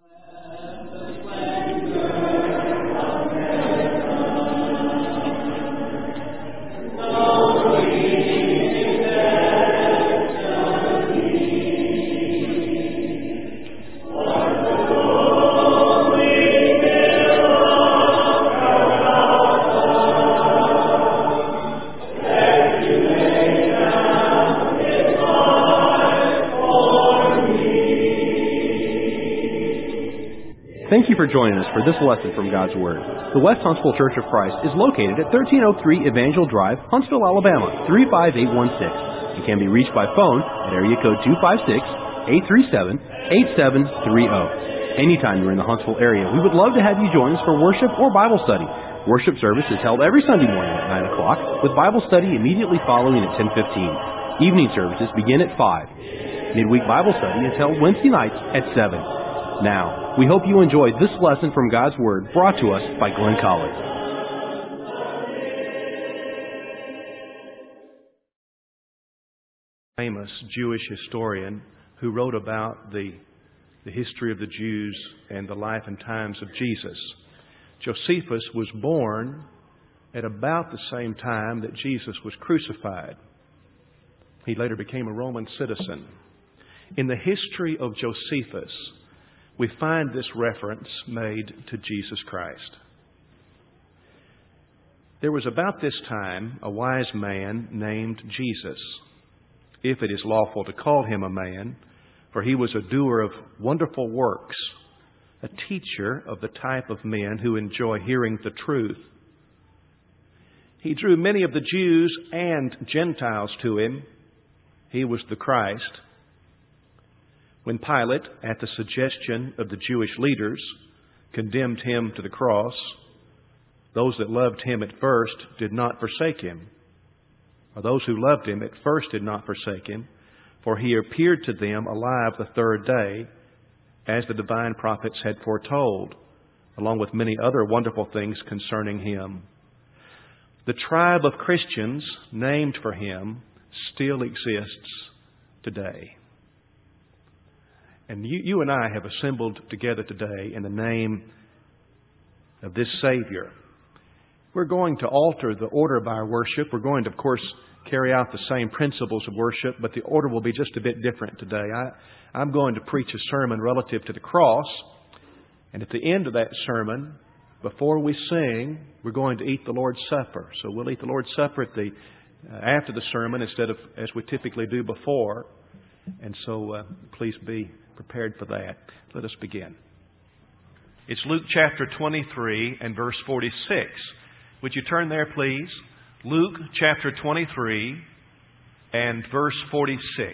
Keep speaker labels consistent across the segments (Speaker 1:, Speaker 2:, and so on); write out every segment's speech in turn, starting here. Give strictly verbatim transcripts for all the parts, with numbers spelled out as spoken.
Speaker 1: Thank you for joining us for this lesson from God's Word. The West Huntsville Church of Christ is located at thirteen oh three Evangel Drive, Huntsville, Alabama, three five eight one six. It can be reached by phone at area code two five six, eight three seven, eight seven three zero. Anytime you're in the Huntsville area, we would love to have you join us for worship or Bible study. Worship service is held every Sunday morning at nine o'clock, with Bible study immediately following at ten fifteen. Evening services begin at five. Midweek Bible study is held Wednesday nights at seven. Now, we hope you enjoyed this lesson from God's Word brought to us by Glenn Collins.
Speaker 2: Famous Jewish historian who wrote about the, the history of the Jews and the life and times of Jesus. Josephus was born at about the same time that Jesus was crucified. He later became a Roman citizen. In the history of Josephus, we find this reference made to Jesus Christ. There was about this time a wise man named Jesus, if it is lawful to call him a man, for he was a doer of wonderful works, a teacher of the type of men who enjoy hearing the truth. He drew many of the Jews and Gentiles to him. He was the Christ. When Pilate, at the suggestion of the Jewish leaders, condemned him to the cross, those that loved him at first did not forsake him. Or those who loved him at first did not forsake him, for he appeared to them alive the third day, as the divine prophets had foretold, along with many other wonderful things concerning him. The tribe of Christians named for him still exists today. And you, you and I have assembled together today in the name of this Savior. We're going to alter the order of our worship. We're going to, of course, carry out the same principles of worship, but the order will be just a bit different today. I, I'm going to preach a sermon relative to the cross. And at the end of that sermon, before we sing, we're going to eat the Lord's Supper. So we'll eat the Lord's Supper at the, uh, after the sermon instead of as we typically do before. And so uh, please be prepared for that. Let us begin. It's Luke chapter twenty-three and verse forty-six. Would you turn there, please? Luke chapter twenty-three and verse forty-six.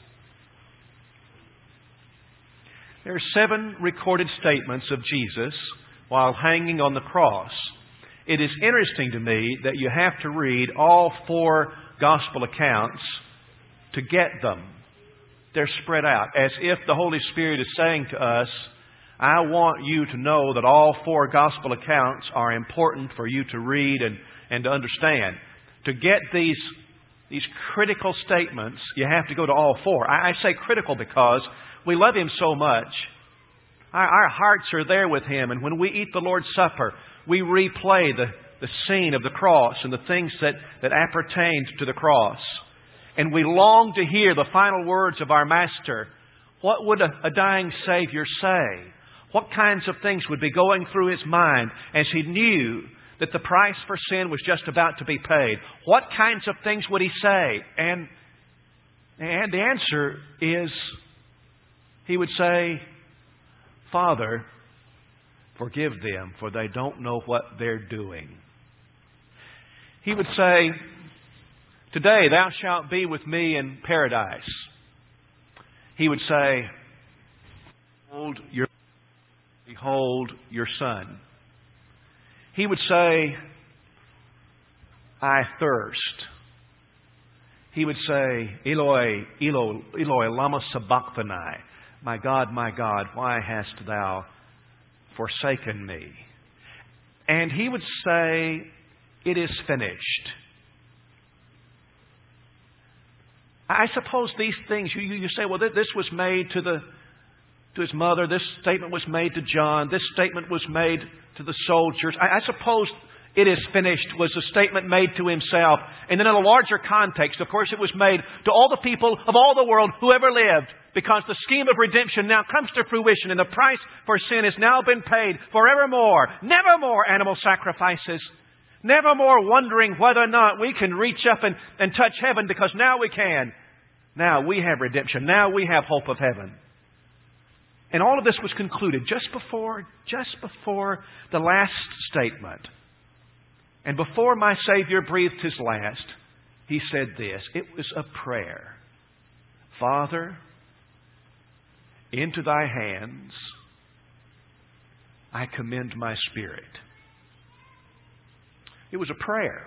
Speaker 2: There are seven recorded statements of Jesus while hanging on the cross. It is interesting to me that you have to read all four gospel accounts to get them. They're spread out, as if the Holy Spirit is saying to us, I want you to know that all four gospel accounts are important for you to read and, and to understand. To get these, these critical statements, you have to go to all four. I, I say critical because we love Him so much. Our, our hearts are there with Him, and when we eat the Lord's Supper, we replay the, the scene of the cross and the things that, that appertain to the cross. And we long to hear the final words of our Master. What would a, a dying Savior say? What kinds of things would be going through His mind as He knew that the price for sin was just about to be paid? What kinds of things would He say? And, and the answer is, He would say, Father, forgive them, for they don't know what they're doing. He would say, Today thou shalt be with me in paradise. He would say, Behold your, behold your son. He would say, I thirst. He would say, Eloi, Eloi, Eloi, lama sabachthani. My God, my God, why hast thou forsaken me? And He would say, it is finished. I suppose these things, you, you say, well, this was made to the to his mother. This statement was made to John. This statement was made to the soldiers. I, I suppose "it is finished" was a statement made to himself. And then in a larger context, of course, it was made to all the people of all the world who ever lived, because the scheme of redemption now comes to fruition and the price for sin has now been paid forevermore. Never more animal sacrifices. Never more wondering whether or not we can reach up and, and touch heaven, because now we can. Now we have redemption. Now we have hope of heaven. And all of this was concluded just before, just before the last statement. And before my Savior breathed His last, He said this. It was a prayer. "Father, into Thy hands I commend my spirit." It was a prayer.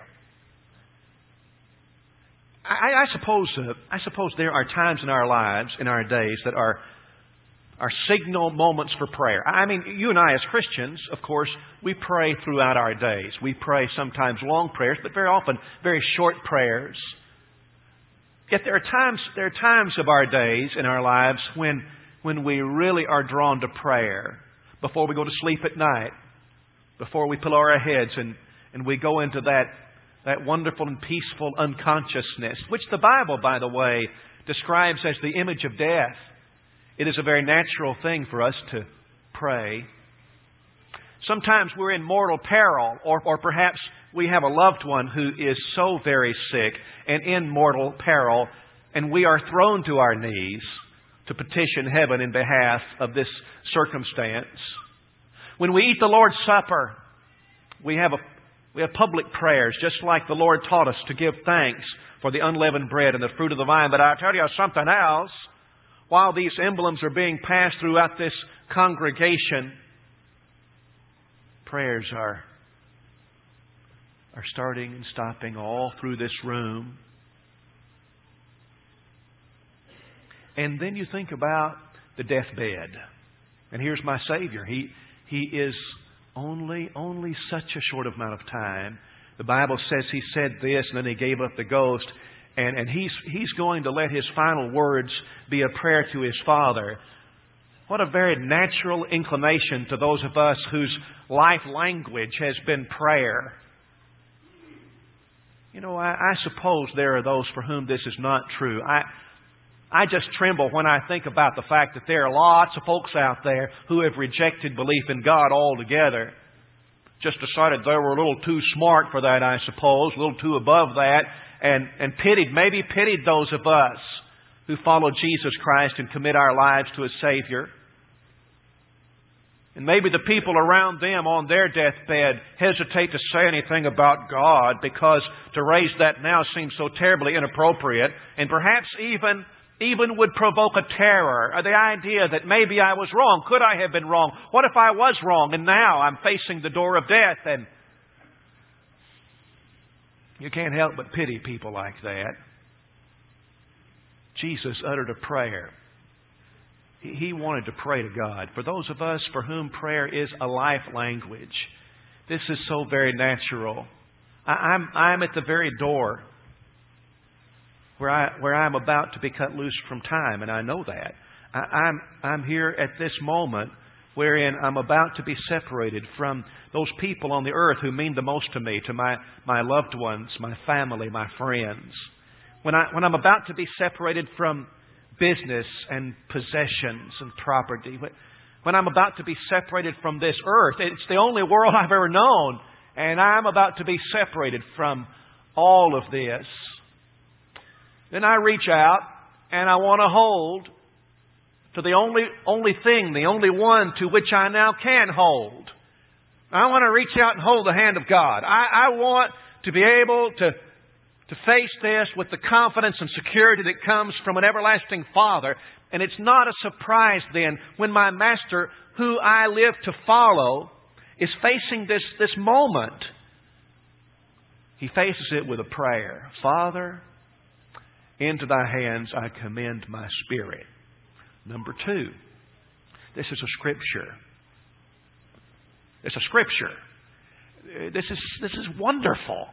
Speaker 2: I, I suppose uh, I suppose there are times in our lives, in our days, that are are signal moments for prayer. I mean, you and I as Christians, of course, we pray throughout our days. We pray sometimes long prayers, but very often very short prayers. Yet there are times there are times of our days in our lives when when we really are drawn to prayer. Before we go to sleep at night, before we pillow our heads and, and we go into that that wonderful and peaceful unconsciousness, which the Bible, by the way, describes as the image of death. It is a very natural thing for us to pray. Sometimes we're in mortal peril, or, or perhaps we have a loved one who is so very sick and in mortal peril, and we are thrown to our knees to petition heaven in behalf of this circumstance. When we eat the Lord's Supper, we have a we have public prayers, just like the Lord taught us to give thanks for the unleavened bread and the fruit of the vine. But I'll tell you something else. While these emblems are being passed throughout this congregation, prayers are, are starting and stopping all through this room. And then you think about the deathbed. And here's my Savior. He, he is only, only such a short amount of time. The Bible says He said this and then He gave up the ghost. And, and he's, he's going to let His final words be a prayer to His Father. What a very natural inclination to those of us whose life language has been prayer. You know, I, I suppose there are those for whom this is not true. I, I just tremble when I think about the fact that there are lots of folks out there who have rejected belief in God altogether. Just decided they were a little too smart for that, I suppose, a little too above that. And, and pitied, maybe pitied those of us who follow Jesus Christ and commit our lives to a Savior. And maybe the people around them on their deathbed hesitate to say anything about God because to raise that now seems so terribly inappropriate, and perhaps even, even would provoke a terror, or the idea that maybe I was wrong. Could I have been wrong? What if I was wrong and now I'm facing the door of death? And you can't help but pity people like that. Jesus uttered a prayer. He wanted to pray to God. For those of us for whom prayer is a life language, this is so very natural. I'm, I'm at the very door where, I, where I'm about to be cut loose from time, and I know that. I, I'm, I'm here at this moment wherein I'm about to be separated from those people on the earth who mean the most to me, to my, my loved ones, my family, my friends. When, I, when I'm about to be separated from business and possessions and property, when I'm about to be separated from this earth, it's the only world I've ever known, and I'm about to be separated from all of this. Then I reach out and I want to hold to the only only thing, the only one to which I now can hold. I want to reach out and hold the hand of God. I, I want to be able to, to face this with the confidence and security that comes from an everlasting Father. And it's not a surprise then when my Master, who I live to follow, is facing this, this moment. He faces it with a prayer. Father, into Thy hands I commend my spirit. Number two, this is a scripture. It's a scripture. This is, this is wonderful.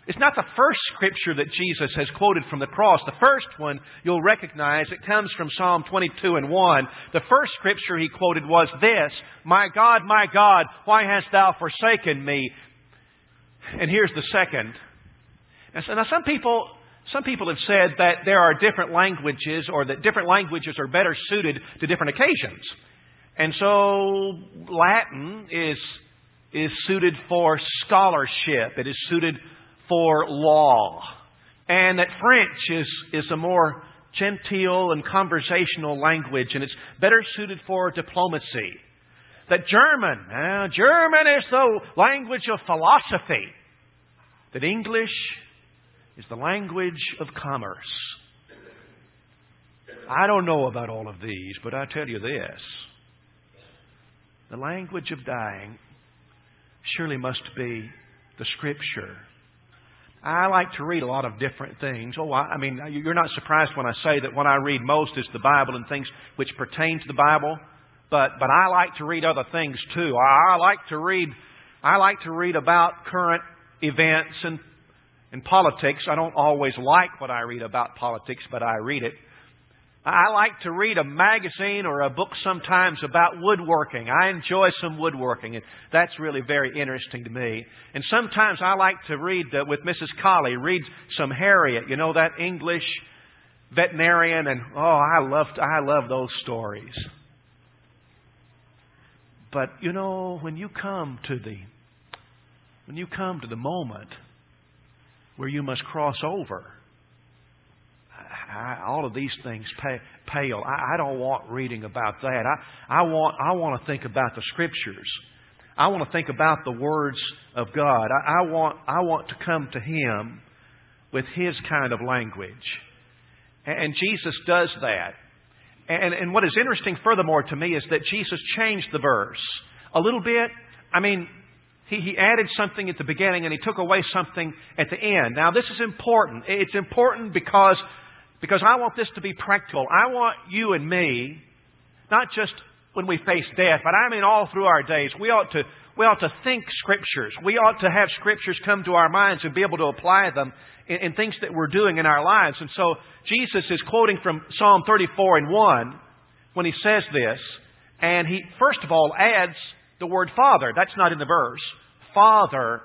Speaker 2: It's not the first Scripture that Jesus has quoted from the cross. The first one you'll recognize. It comes from Psalm twenty-two and one. The first Scripture he quoted was this, "My God, my God, why hast thou forsaken me?" And here's the second. Now, so now some people... Some people have said that there are different languages, or that different languages are better suited to different occasions. And so Latin is, is suited for scholarship. It is suited for law. And that French is, is a more genteel and conversational language, and it's better suited for diplomacy. That German, uh, German is the language of philosophy. That English is the language of commerce. I don't know about all of these, but I tell you this. The language of dying surely must be the Scripture. I like to read a lot of different things. Oh, I, I mean, you're not surprised when I say that what I read most is the Bible and things which pertain to the Bible. But but I like to read other things too. I, I like to read. I like to read about current events and In politics. I don't always like what I read about politics, but I read it. I like to read a magazine or a book sometimes about woodworking. I enjoy some woodworking, and that's really very interesting to me. And sometimes I like to read uh, with Missus Colley, read some Harriet, you know, that English veterinarian, and oh, I love I love those stories. But you know, when you come to the when you come to the moment where you must cross over, I, all of these things pale. I, I don't want reading about that. I, I want I want to think about the Scriptures. I want to think about the words of God. I, I want I want to come to Him with His kind of language, and, and Jesus does that. And, and what is interesting, furthermore, to me, is that Jesus changed the verse a little bit. I mean, He, he added something at the beginning and He took away something at the end. Now, this is important. It's important because, because I want this to be practical. I want you and me, not just when we face death, but I mean all through our days, we ought to, we ought to think Scriptures. We ought to have Scriptures come to our minds and be able to apply them in, in things that we're doing in our lives. And so Jesus is quoting from Psalm thirty-four and one when He says this. And He, first of all, adds the word Father. That's not in the verse. Father.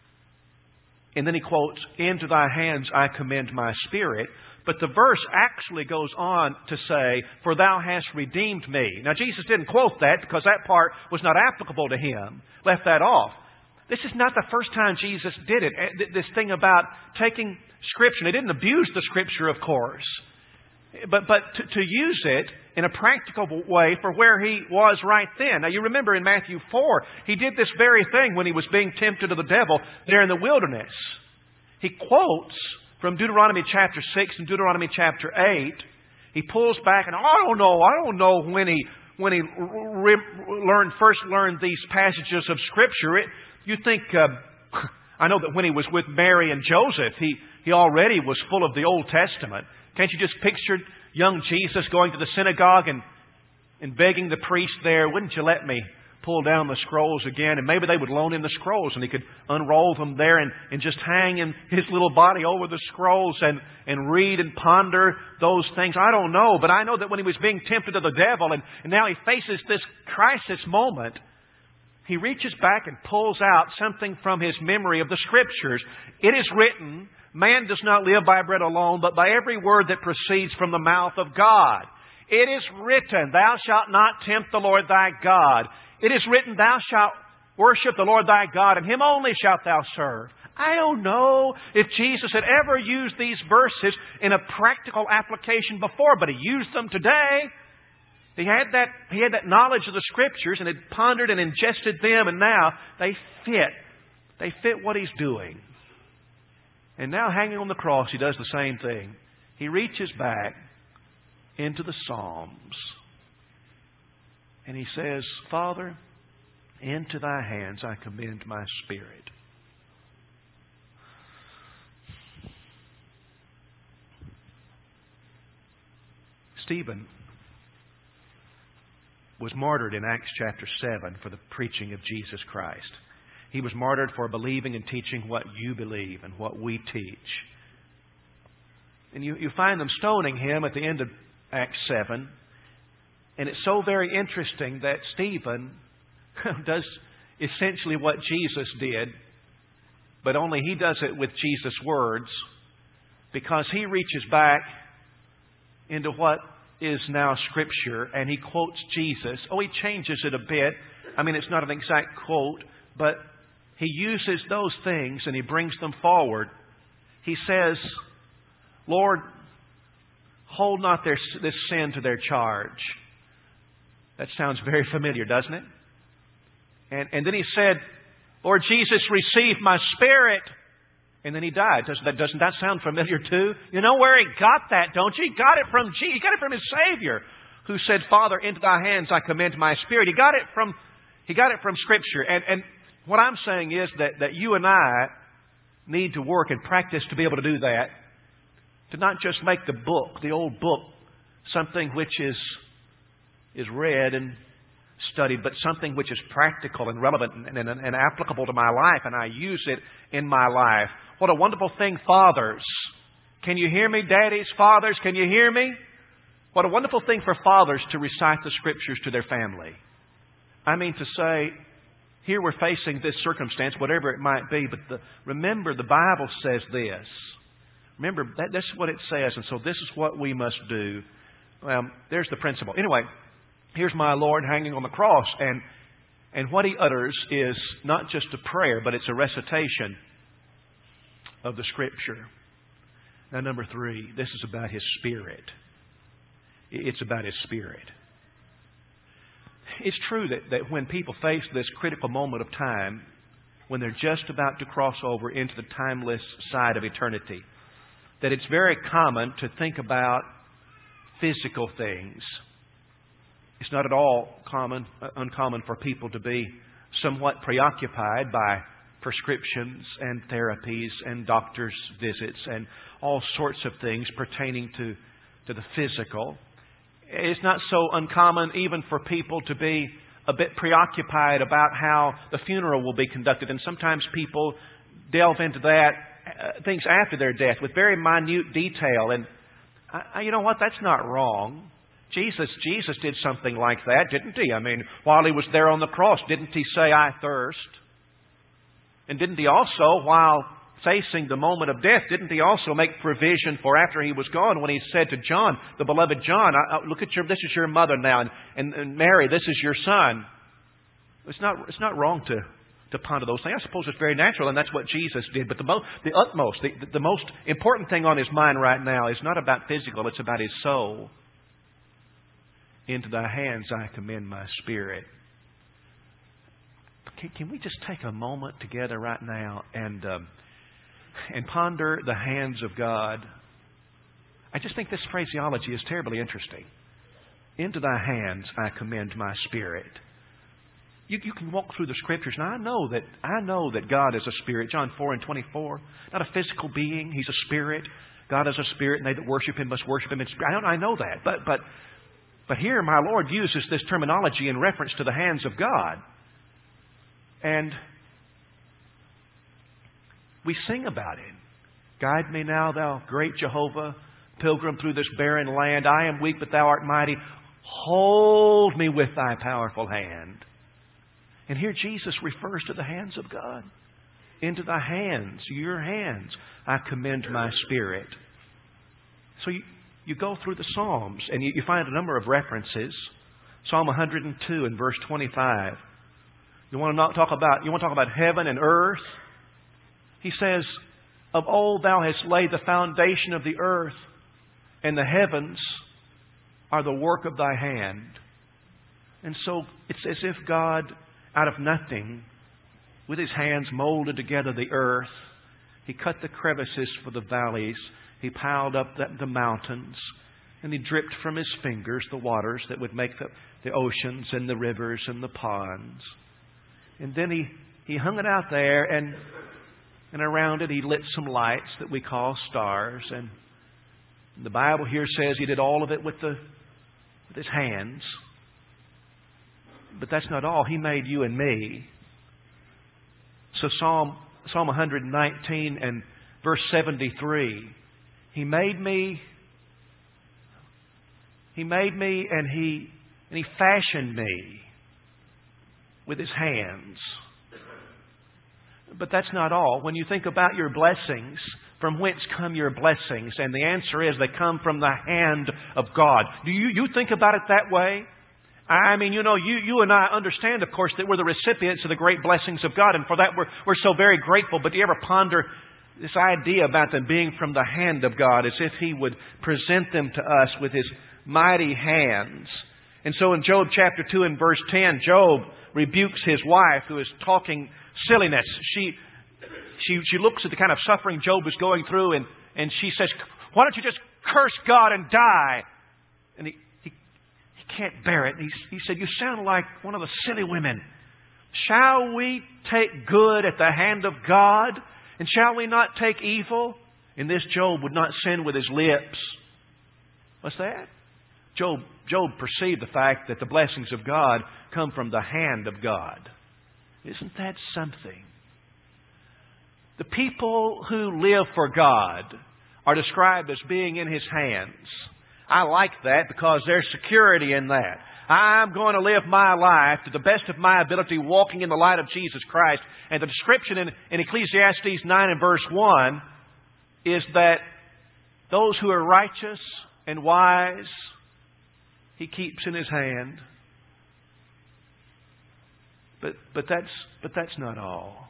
Speaker 2: And then He quotes, "Into Thy hands I commend my spirit." But the verse actually goes on to say, "For Thou hast redeemed me." Now, Jesus didn't quote that because that part was not applicable to Him. Left that off. This is not the first time Jesus did it. This thing about taking Scripture. He didn't abuse the Scripture, of course. But, but to, to use it in a practical way for where He was right then. Now, you remember in Matthew four, He did this very thing when He was being tempted of the devil there in the wilderness. He quotes from Deuteronomy chapter six and Deuteronomy chapter eight. He pulls back, and I don't know, I don't know when he when he re- learned first learned these passages of Scripture. It, you think, uh, I know that when He was with Mary and Joseph, He, he already was full of the Old Testament. Can't you just picture young Jesus going to the synagogue and, and begging the priest there, "Wouldn't you let me pull down the scrolls again?" And maybe they would loan Him the scrolls and He could unroll them there and, and just hang in His little body over the scrolls and, and read and ponder those things. I don't know, but I know that when He was being tempted of the devil and, and now He faces this crisis moment, He reaches back and pulls out something from His memory of the Scriptures. It is written, "Man does not live by bread alone, but by every word that proceeds from the mouth of God. It is written, Thou shalt not tempt the Lord thy God. It is written, Thou shalt worship the Lord thy God, and Him only shalt thou serve." I don't know if Jesus had ever used these verses in a practical application before, but He used them today. He had that, he had that knowledge of the Scriptures and had pondered and ingested them, and now they fit. They fit what He's doing. And now, hanging on the cross, He does the same thing. He reaches back into the Psalms and He says, "Father, into Thy hands I commend my spirit." Stephen was martyred in Acts chapter seven for the preaching of Jesus Christ. He was martyred for believing and teaching what you believe and what we teach. And you, you find them stoning him at the end of Acts seven. And it's so very interesting that Stephen does essentially what Jesus did, but only he does it with Jesus' words, because he reaches back into what is now Scripture and he quotes Jesus. Oh, he changes it a bit. I mean, it's not an exact quote, but he uses those things and he brings them forward. He says, Lord, hold not their, this sin to their charge. That sounds very familiar, doesn't it? And, and then he said, Lord Jesus, receive my spirit. And then he died. Doesn't that, doesn't that sound familiar too? You know where he got that, don't you? He got it from Jesus. He got it from his Savior, who said, Father, into thy hands I commend my spirit. He got it from, he got it from Scripture. And, and what I'm saying is that, that you and I need to work and practice to be able to do that. To not just make the book, the old book, something which is, is read and studied, but something which is practical and relevant and, and, and applicable to my life, and I use it in my life. What a wonderful thing, fathers. Can you hear me, daddies, fathers? Can you hear me? What a wonderful thing for fathers to recite the Scriptures to their family. I mean to say, here we're facing this circumstance, whatever it might be, but the, remember the Bible says this. Remember, that, that's what it says, and so this is what we must do. Well, there's the principle. Anyway, here's my Lord hanging on the cross, and and what He utters is not just a prayer, but it's a recitation of the Scripture. Now, number three, this is about His Spirit. It's about His Spirit. It's true that, that when people face this critical moment of time, when they're just about to cross over into the timeless side of eternity, that it's very common to think about physical things. It's not at all common, uh, uncommon for people to be somewhat preoccupied by prescriptions and therapies and doctor's visits and all sorts of things pertaining to, to the physical. It's not so uncommon even for people to be a bit preoccupied about how the funeral will be conducted. And sometimes people delve into that, uh, things after their death with very minute detail. And I, you know what? That's not wrong. Jesus, Jesus did something like that, didn't He? I mean, while He was there on the cross, didn't He say, I thirst? And didn't He also, while facing the moment of death, didn't He also make provision for after He was gone when He said to John, the beloved John, I, I, look at your, this is your mother now, and, and, and Mary, this is your son. It's not, it's not wrong to, to ponder those things. I suppose it's very natural, and that's what Jesus did. But the, mo- the utmost, the, the most important thing on His mind right now is not about physical, it's about His soul. Into thy hands I commend my spirit. Can, can we just take a moment together right now and um, and ponder the hands of God? I just think this phraseology is terribly interesting. Into thy hands I commend my spirit. You, you can walk through the Scriptures. Now I know that I know that God is a spirit. John four and twenty-four. Not a physical being. He's a spirit. God is a spirit, and they that worship Him must worship Him in spirit. I don't, I know that, but but. But here my Lord uses this terminology in reference to the hands of God. And we sing about it. Guide me now, thou great Jehovah, pilgrim through this barren land. I am weak, but thou art mighty. Hold me with thy powerful hand. And here Jesus refers to the hands of God. Into thy hands, your hands, I commend my spirit. So you... You go through the Psalms and you, you find a number of references. Psalm one hundred two and verse twenty-five. You want to not talk about you want to talk about heaven and earth? He says, of old thou hast laid the foundation of the earth, and the heavens are the work of thy hand. And so it's as if God, out of nothing, with His hands molded together the earth. He cut the crevices for the valleys. He piled up the, the mountains, and He dripped from His fingers the waters that would make the, the oceans and the rivers and the ponds. And then He, he hung it out there, and, and around it He lit some lights that we call stars. And the Bible here says He did all of it with, the, with His hands. But that's not all. He made you and me. So Psalm, Psalm one nineteen and verse seventy-three, He made me, He made me and He, and He fashioned me with His hands. But that's not all. When you think about your blessings, from whence come your blessings? And the answer is they come from the hand of God. Do you, you think about it that way? I mean, you know, you, you and I understand, of course, that we're the recipients of the great blessings of God. And for that, we're, we're so very grateful. But do you ever ponder this idea about them being from the hand of God, as if He would present them to us with His mighty hands? And so in Job chapter two and verse ten, Job rebukes his wife who is talking silliness. She, she, she looks at the kind of suffering Job is going through, and, and she says, "Why don't you just curse God and die?" And he, he, he can't bear it. He, he said, "You sound like one of the silly women. Shall we take good at the hand of God? And shall we not take evil?" In this, Job would not sin with his lips. What's that? Job, Job perceived the fact that the blessings of God come from the hand of God. Isn't that something? The people who live for God are described as being in His hands. I like that because there's security in that. I'm going to live my life to the best of my ability, walking in the light of Jesus Christ. And the description in, in Ecclesiastes nine and verse one is that those who are righteous and wise, He keeps in His hand. But but that's but that's not all.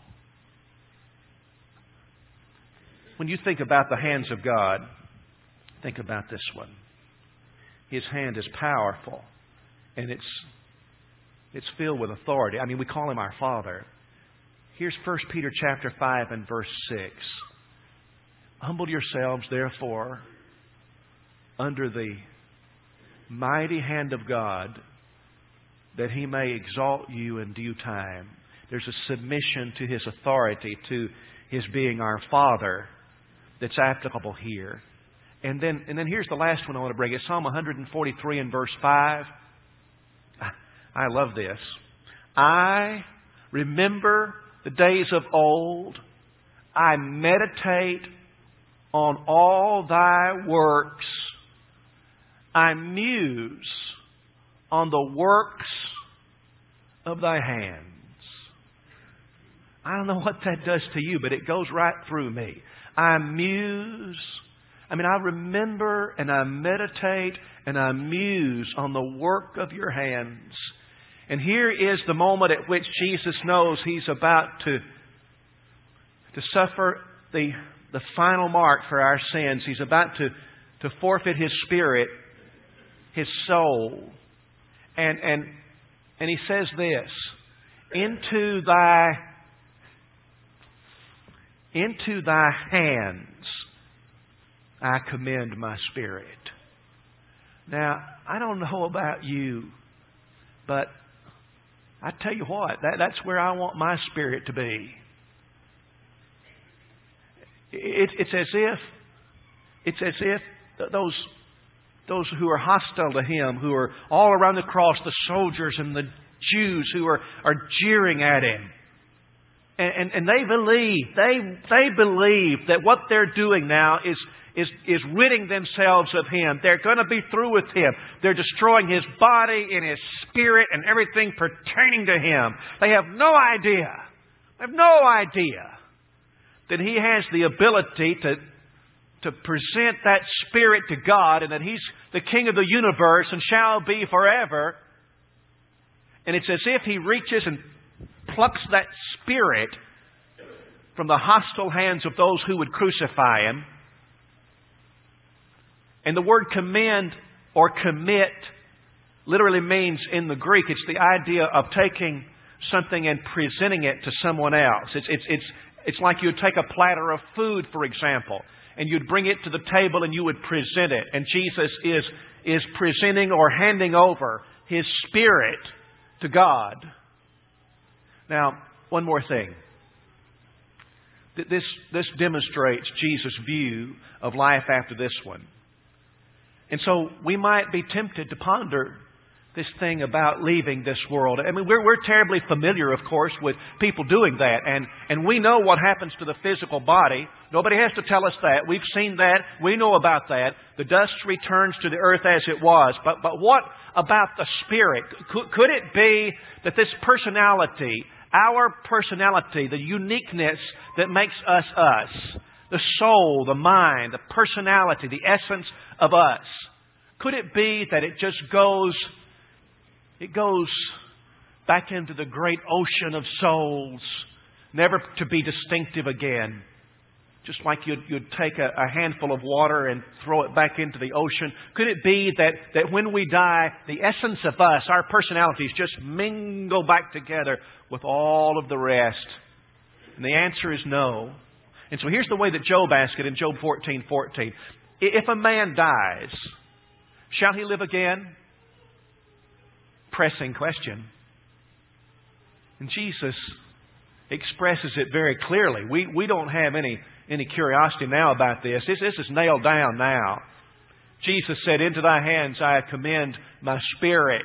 Speaker 2: When you think about the hands of God, think about this one. His hand is powerful, and it's it's filled with authority. I mean, we call Him our Father. Here's First Peter chapter five and verse six. "Humble yourselves, therefore, under the mighty hand of God, that He may exalt you in due time." There's a submission to His authority, to His being our Father, that's applicable here. And then, and then here's the last one I want to bring. It's Psalm one forty-three and verse five. I love this. "I remember the days of old. I meditate on all Thy works. I muse on the works of Thy hands." I don't know what that does to you, but it goes right through me. I muse. I mean, I remember and I meditate and I muse on the work of Your hands. And here is the moment at which Jesus knows He's about to, to suffer the, the final mark for our sins. He's about to, to forfeit His spirit, His soul. And, and, and He says this, into thy, into thy hands I commend my spirit. Now, I don't know about you, but I tell you what, that, that's where I want my spirit to be. It, it's as if, it's as if those Those who are hostile to Him, who are all around the cross, the soldiers and the Jews who are, are jeering at Him. And, and, and they believe, they, they believe that what they're doing now is, is, is ridding themselves of Him. They're going to be through with Him. They're destroying His body and His spirit and everything pertaining to Him. They have no idea, they have no idea that He has the ability to to present that spirit to God, and that He's the King of the universe and shall be forever. And it's as if He reaches and plucks that spirit from the hostile hands of those who would crucify Him. And the word commend or commit literally means, in the Greek, it's the idea of taking something and presenting it to someone else. It's, it's, it's, it's like you'd take a platter of food, for example, and you'd bring it to the table and you would present it. And Jesus is, is presenting or handing over His Spirit to God. Now, one more thing. This, this demonstrates Jesus' view of life after this one. And so we might be tempted to ponder this thing about leaving this world. I mean, we're, we're terribly familiar, of course, with people doing that. And, and we know what happens to the physical body. Nobody has to tell us that. We've seen that. We know about that. The dust returns to the earth as it was. But, but what about the spirit? Could, could it be that this personality, our personality, the uniqueness that makes us us, the soul, the mind, the personality, the essence of us, could it be that it just goes... It goes back into the great ocean of souls, never to be distinctive again. Just like you'd, you'd take a, a handful of water and throw it back into the ocean. Could it be that, that when we die, the essence of us, our personalities, just mingle back together with all of the rest? And the answer is no. And so here's the way that Job asked it in Job fourteen fourteen. If a man dies, shall he live again? Pressing question. And Jesus expresses it very clearly. We, we don't have any, any curiosity now about this. this. This is nailed down now. Jesus said, into thy hands I commend my spirit.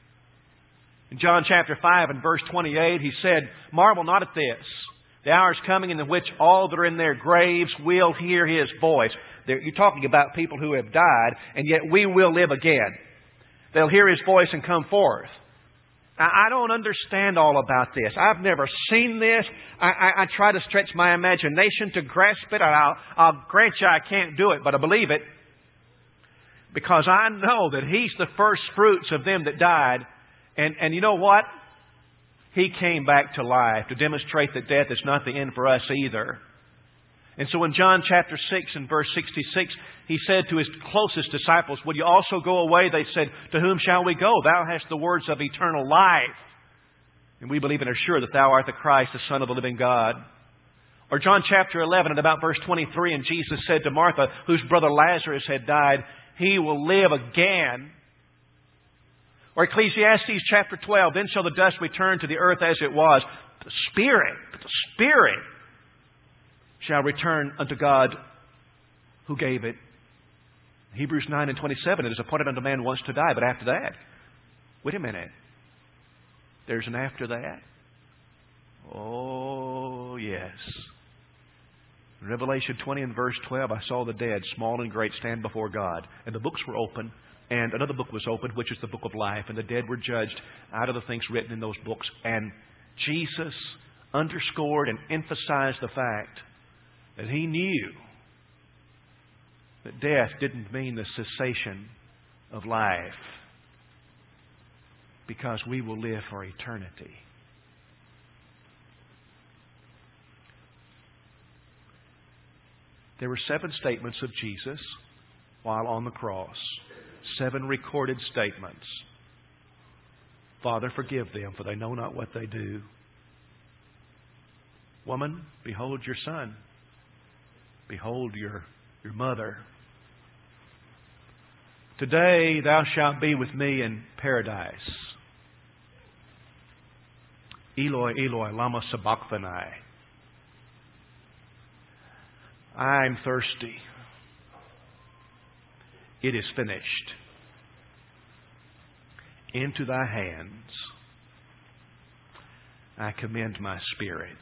Speaker 2: In John chapter five and verse twenty-eight, He said, marvel not at this. The hour is coming in which all that are in their graves will hear His voice. They're, you're talking about people who have died, and yet we will live again. They'll hear His voice and come forth. I don't understand all about this. I've never seen this. I, I, I try to stretch my imagination to grasp it. I'll, I'll grant you I can't do it, but I believe it. Because I know that He's the first fruits of them that died. And, and you know what? He came back to life to demonstrate that death is not the end for us either. And so in John chapter six and verse sixty-six, He said to His closest disciples, will you also go away? They said, to whom shall we go? Thou hast the words of eternal life. And we believe and are sure that Thou art the Christ, the Son of the living God. Or John chapter eleven and about verse twenty-three, and Jesus said to Martha, whose brother Lazarus had died, he will live again. Or Ecclesiastes chapter twelve, then shall the dust return to the earth as it was. The Spirit, the Spirit shall return unto God who gave it. Hebrews nine and twenty-seven, it is appointed unto man once to die, but after that, wait a minute, there's an after that? Oh, yes. In Revelation twenty and verse twelve, I saw the dead, small and great, stand before God. And the books were open, and another book was opened, which is the book of life. And the dead were judged out of the things written in those books. And Jesus underscored and emphasized the fact that He knew that death didn't mean the cessation of life, because we will live for eternity. There were seven statements of Jesus while on the cross. Seven recorded statements. Father, forgive them, for they know not what they do. Woman, behold your son. Behold your, your mother. Today thou shalt be with me in paradise. Eloi, Eloi, lama sabachthani. I'm thirsty. It is finished. Into thy hands I commend my spirit.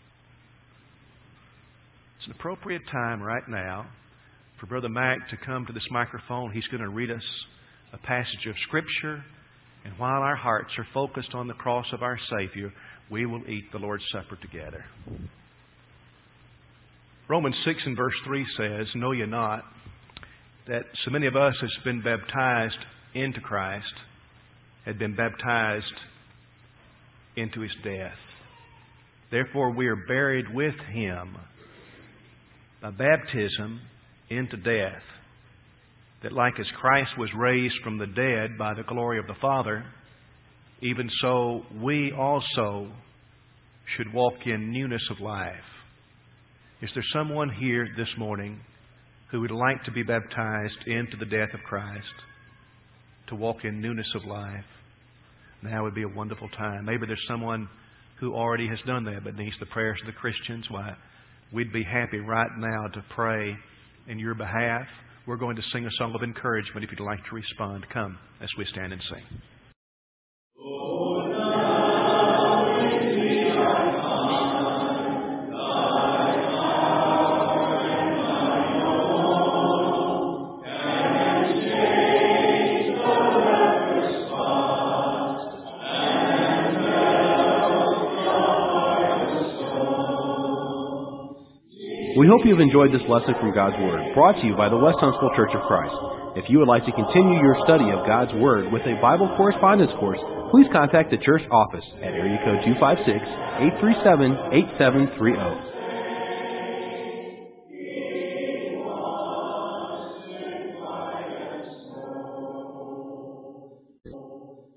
Speaker 2: It's an appropriate time right now for Brother Mac to come to this microphone. He's going to read us a passage of Scripture. And while our hearts are focused on the cross of our Savior, we will eat the Lord's Supper together. Romans six and verse three says, know ye not that so many of us has been baptized into Christ, had been baptized into His death. Therefore we are buried with Him by baptism into death, that like as Christ was raised from the dead by the glory of the Father, even so we also should walk in newness of life. Is there someone here this morning who would like to be baptized into the death of Christ, to walk in newness of life? Now would be a wonderful time. Maybe there's someone who already has done that but needs the prayers of the Christians. Why, we'd be happy right now to pray in your behalf. We're going to sing a song of encouragement if you'd like to respond. Come as we stand and sing.
Speaker 1: We hope you've enjoyed this lesson from God's Word, brought to you by the West Huntsville Church of Christ. If you would like to continue your study of God's Word with a Bible correspondence course, please contact the church office at area code two five six, eight three seven, eight seven three zero.